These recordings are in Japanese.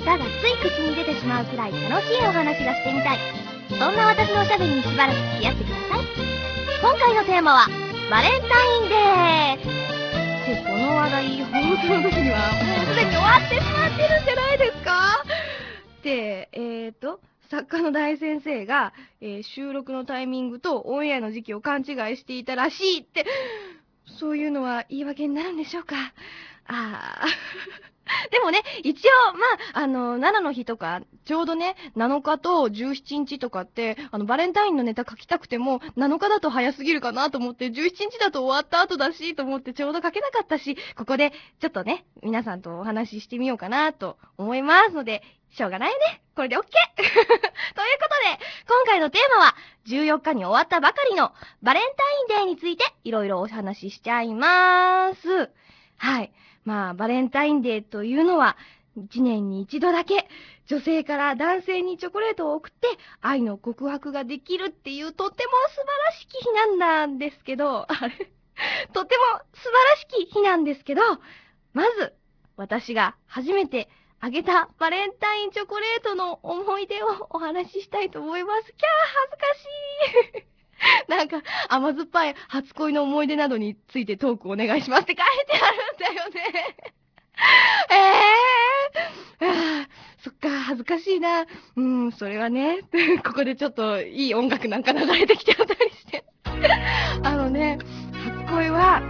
歌がつい口に出てしまうくらい楽しいお話がしてみたい、そんな私のおしゃべりにしばらく付き合ってください。今回のテーマはバレンタインデーって、この話題放送の時にはもうすでに終わってしまってるんじゃないですか。で、作家の大先生が、収録のタイミングとオンエアの時期を勘違いしていたらしいって、そういうのは言い訳になるんでしょうか。でもね、一応、7の日とか、ちょうどね、7日と17日とかって、バレンタインのネタ書きたくても、7日だと早すぎるかなと思って、17日だと終わった後だし、と思ってちょうど書けなかったし、ここで、ちょっとね、皆さんとお話ししてみようかなと思いますので、しょうがないよね。これで OK! ということで、今回のテーマは、14日に終わったばかりのバレンタインデーについて、いろいろお話ししちゃいます。はい。バレンタインデーというのは、1年に一度だけ、女性から男性にチョコレートを送って、愛の告白ができるっていう、とっても素晴らしき日なんですけど、とっても素晴らしき日なんですけど、まず、私が初めてあげたバレンタインチョコレートの思い出をお話ししたいと思います。キャー、恥ずかしい。なんか、甘酸っぱい初恋の思い出などについてトークお願いしますって書いてあるんだよね。そっか、恥ずかしいな。それはね、ここでちょっといい音楽なんか流れてきちゃったりして。初恋は、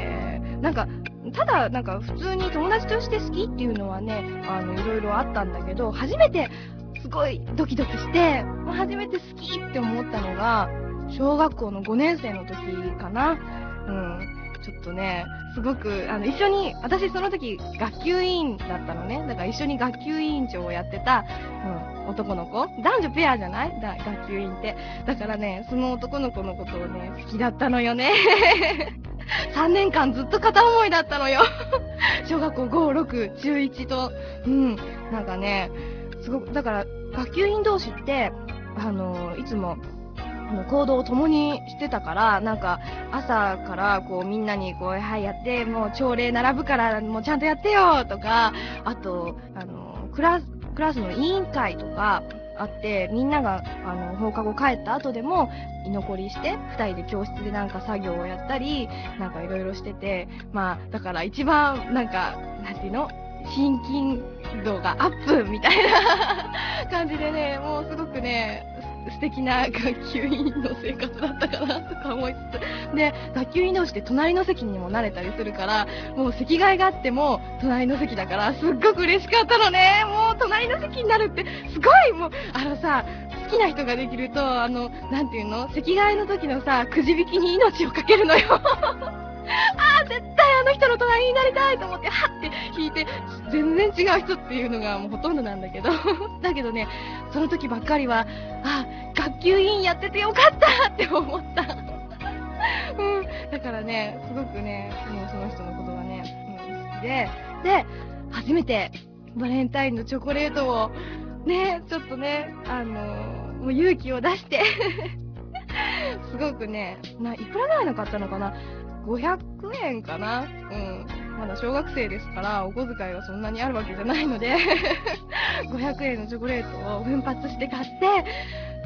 ただ、普通に友達として好きっていうのはね、いろいろあったんだけど、初めて、すごいドキドキして、初めて好きって思ったのが、小学校の5年生の時かな。ちょっとね、すごく、一緒に、私その時学級委員だったのね。だから一緒に学級委員長をやってた、男の子。男女ペアじゃない？学級委員って。だからね、その男の子のことをね、好きだったのよね。3年間ずっと片思いだったのよ。小学校5、6、中1と。なんかね、すごく、だから、学級委員同士って、いつも、行動を共にしてたから、なんか、朝からこうみんなにこう、はいやって、もう朝礼並ぶからもうちゃんとやってよとか、あと、クラスの委員会とかあって、みんなが、放課後帰った後でも、居残りして、二人で教室でなんか作業をやったり、なんかいろいろしてて、だから一番、なんか、なんていうの？親近度がアップみたいな感じでね、もうすごくね、素敵な学級委員の生活だったかなとか思いつつ。で、学級委員同士で隣の席にも慣れたりするから、もう席替えがあっても隣の席だからすっごく嬉しかったのね。もう隣の席になるってすごいもう、好きな人ができると、なんていうの？席替えの時のさ、くじ引きに命をかけるのよ。絶対あの人の隣になりたいと思って、はって引いて、全然違う人っていうのがもうほとんどなんだけど。だけどね、その時ばっかりは、学級委員やっててよかったって思った。だからね、すごくね、もうその人のことがね、好きで、で、初めてバレンタインのチョコレートを、ね、ちょっとね、もう勇気を出して、すごくね、いくらぐらいの買ったのかな？500円かな？まだ小学生ですから、お小遣いはそんなにあるわけじゃないので、500円のチョコレートを奮発して買って、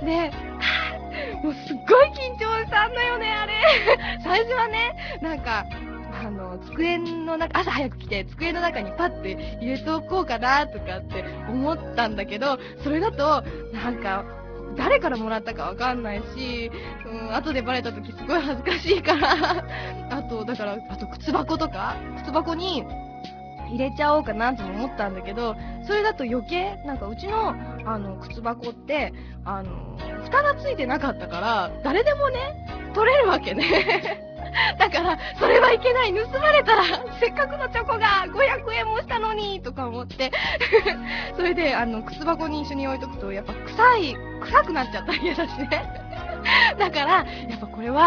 で、もうすっごい緊張したんだよね、あれ。最初はね、なんか、机の中、朝早く来て、机の中にパッて入れておこうかな、とかって思ったんだけど、それだと、なんか、誰からもらったかわかんないし、後でバレた時すごい恥ずかしいから、あと靴箱とか、靴箱に入れちゃおうかなとも思ったんだけど、それだと余計、なんかうちの、靴箱って、蓋がついてなかったから、誰でもね、取れるわけね。だから、それはいけない。盗まれたら、せっかくのチョコが500円もしたのに、とか思って。それで、靴箱に一緒に置いとくと、やっぱ臭くなっちゃったら嫌だしね。だから、やっぱこれは、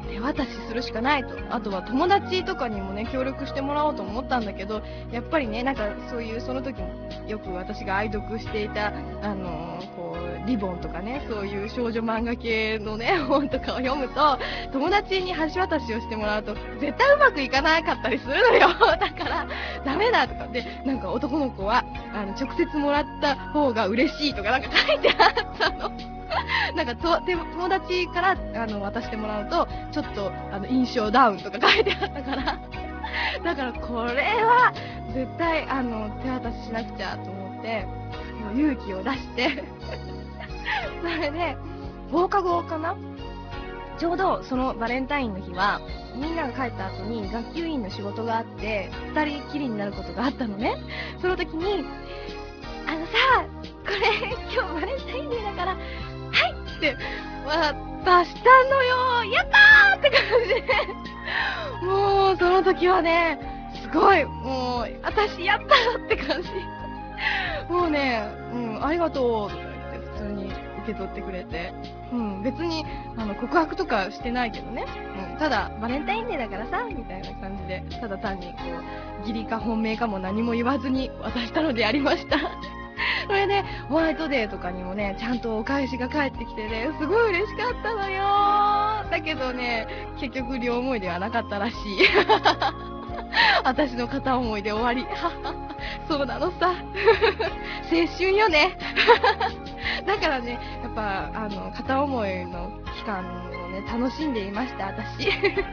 手渡しするしかないと。あとは友達とかにもね、協力してもらおうと思ったんだけど、やっぱりね、なんかそういう、その時もよく私が愛読していた、こう、リボンとかね、そういう少女漫画系のね、本とかを読むと、友達に橋渡しをしてもらうと、絶対うまくいかなかったりするのよ。だから、ダメだとかで、なんか男の子は、直接もらった方が嬉しいとかなんか書いてあったの。なんか友達から渡してもらうとちょっと印象ダウンとか書いてあったからだからこれは絶対手渡ししなくちゃと思ってもう勇気を出してそれで放課後かな、ちょうどそのバレンタインの日はみんなが帰った後に学級委員の仕事があって二人きりになることがあったのね。その時にさあこれ今日バレンタインデーだからって渡したのよ。やったーって感じでもうその時はねすごいもう私やったって感じもうね、ありがとうとか言って普通に受け取ってくれて、別に告白とかしてないけどね、ただバレンタインデーだからさみたいな感じでただ単にこう義理か本命かも何も言わずに渡したのでありましたそれでホワイトデーとかにもねちゃんとお返しが返ってきてねすごい嬉しかったのよ。だけどね結局両思いではなかったらしい私の片思いで終わりそうなのさ青春よねだからねやっぱ片思いの期間をね楽しんでいました私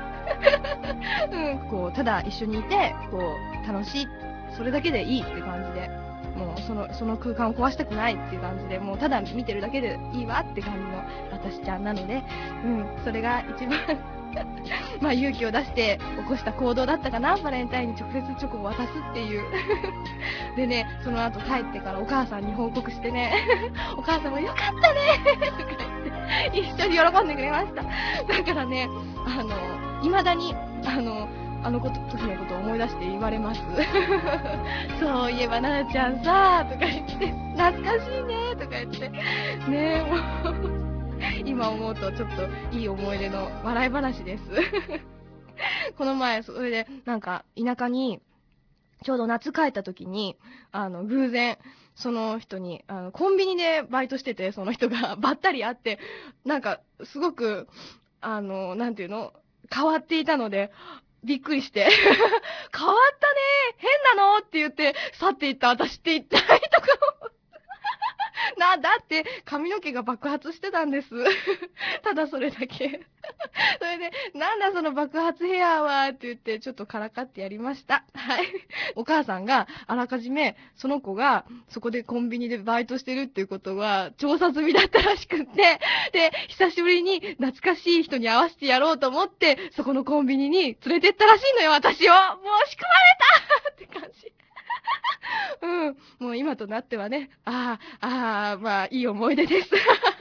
こうただ一緒にいてこう楽しいそれだけでいいって感じでもうその空間を壊したくないっていう感じでもうただ見てるだけでいいわって感じの私ちゃんなので、それが一番まあ勇気を出して起こした行動だったかな。バレンタインに直接チョコを渡すっていうでねその後帰ってからお母さんに報告してねお母さんもよかったねとか言って一緒に喜んでくれました。だからね未だに時のことを思い出して言われますそういえば奈々ちゃんさとか言って懐かしいねとか言ってねもう今思うとちょっといい思い出の笑い話ですこの前それでなんか田舎にちょうど夏帰った時に偶然その人にコンビニでバイトしててその人がばったり会ってなんかすごくなんていうの変わっていたのでびっくりして変わったね変なのって言って去っていった私って一体とかだって髪の毛が爆発してたんですただそれだけそれでなんだその爆発ヘアはって言ってちょっとからかってやりましたはいお母さんがあらかじめその子がそこでコンビニでバイトしてるっていうことは調査済みだったらしくってで久しぶりに懐かしい人に会わせてやろうと思ってそこのコンビニに連れてったらしいのよ私をもう仕組まれたって感じもう今となってはねまあいい思い出です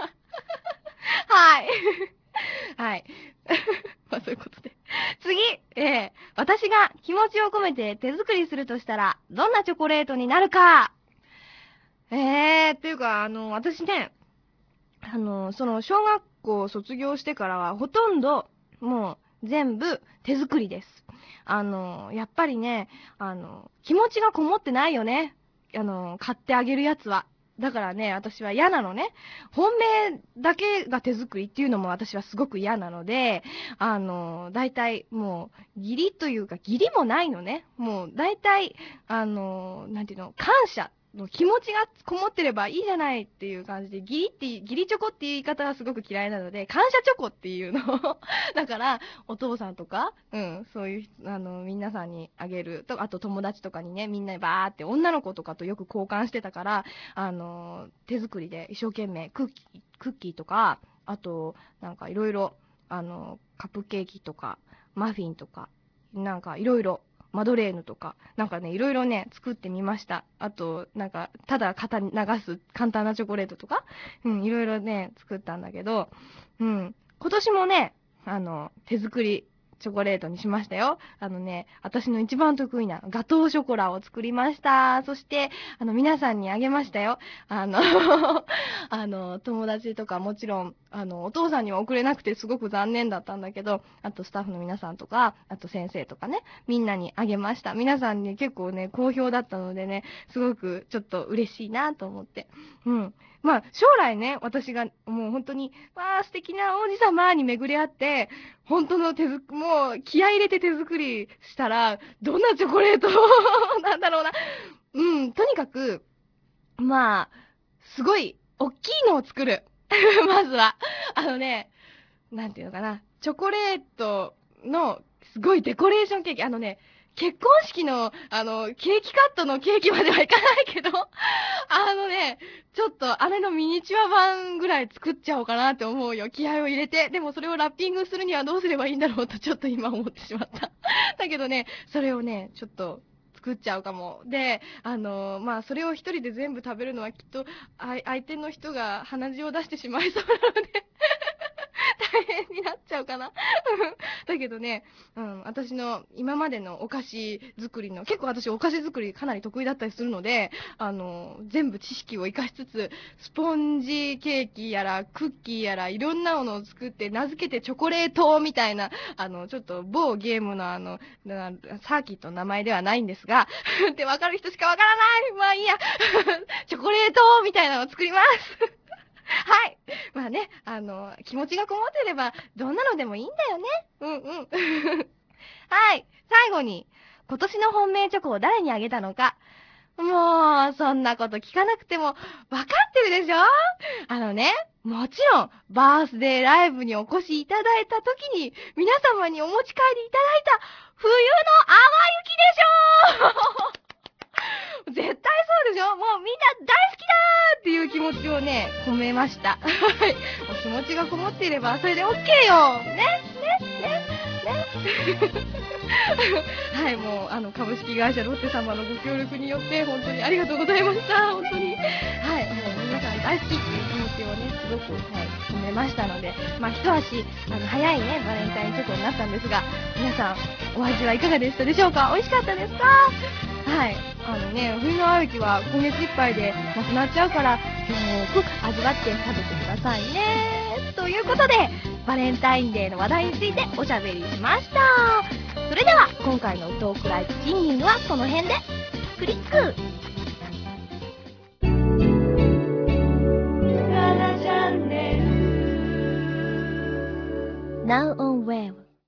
はいはいまあそういうことで次、私が気持ちを込めて手作りするとしたらどんなチョコレートになるかっていうか私ねその小学校卒業してからはほとんどもう全部手作りです。やっぱりね、気持ちがこもってないよね。買ってあげるやつは。だからね、私は嫌なのね。本命だけが手作りっていうのも私はすごく嫌なので、大体もう、義理というか義理もないのね。もう大体、なんていうの、感謝の気持ちがこもってればいいじゃないっていう感じで、義理チョコっていう言い方はすごく嫌いなので、感謝チョコっていうのをだから、お父さんとか、そういう、皆さんにあげると、あと友達とかにね、みんなにバーって女の子とかとよく交換してたから、手作りで一生懸命クッキーとか、あと、なんかいろいろ、カップケーキとか、マフィンとか、なんかいろいろ、マドレーヌとか、なんかね、いろいろね、作ってみました。あと、なんか、ただ型に流す簡単なチョコレートとか、いろいろね、作ったんだけど、今年もね、手作りチョコレートにしましたよ。私の一番得意なガトーショコラを作りました。そして、皆さんにあげましたよ。友達とかもちろん、お父さんには送れなくてすごく残念だったんだけど、あとスタッフの皆さんとか、あと先生とかね、みんなにあげました。皆さんに結構ね、好評だったのでね、すごくちょっと嬉しいなと思って。うん。まあ、将来ね、私がもう本当に、わー素敵な王子様に巡り合って、本当のもう気合い入れて手作りしたら、どんなチョコレートなんだろうな。うん、とにかく、まあ、すごい、大きいのを作る。まずは。なんていうのかな。チョコレートの、すごいデコレーションケーキ。結婚式の、ケーキカットのケーキまではいかないけど、ちょっと、あれのミニチュア版ぐらい作っちゃおうかなって思うよ。気合を入れて。でもそれをラッピングするにはどうすればいいんだろうとちょっと今思ってしまった。だけどね、それをね、ちょっと、作っちゃうかも。で、まあ、それを一人で全部食べるのはきっと、相手の人が鼻血を出してしまいそうなので大変になっちゃうかな。だけどね、私の今までのお菓子作りの、結構私お菓子作りかなり得意だったりするので、全部知識を活かしつつ、スポンジケーキやら、クッキーやら、いろんなものを作って、名付けてチョコレートみたいな、ちょっと某ゲームのサーキットの名前ではないんですが、ってわかる人しかわからない。まあいいや。チョコレートみたいなのを作ります。はい。まあね、気持ちがこもってれば、どんなのでもいいんだよね。うんうん。はい。最後に、今年の本命チョコを誰にあげたのか。もう、そんなこと聞かなくても、わかってるでしょ。もちろん、バースデーライブにお越しいただいた時に、皆様にお持ち帰りいただいた、冬の淡雪でしょ。絶対そうでしょ。もうみんな大好きだーっていう気持ちをね、込めました。はい。もう気持ちがこもっていれば、それで OK よ。ね、はい、もう、株式会社ロッテ様のご協力によって、本当にありがとうございました。本当に。はい、もう皆さん大好きっていう気持ちをね、すごく、はい、込めましたので、まあ、一足、早いね、バレンタインチョコになったんですが、皆さん、お味はいかがでしたでしょうか。美味しかったですか。はい。冬の淡雪は今月いっぱいでなくなっちゃうから、よーく味わって食べてくださいね。ということで、バレンタインデーの話題についておしゃべりしました。それでは、今回のトークライブチンニングはこの辺で、クリック7チャンネル Now on Web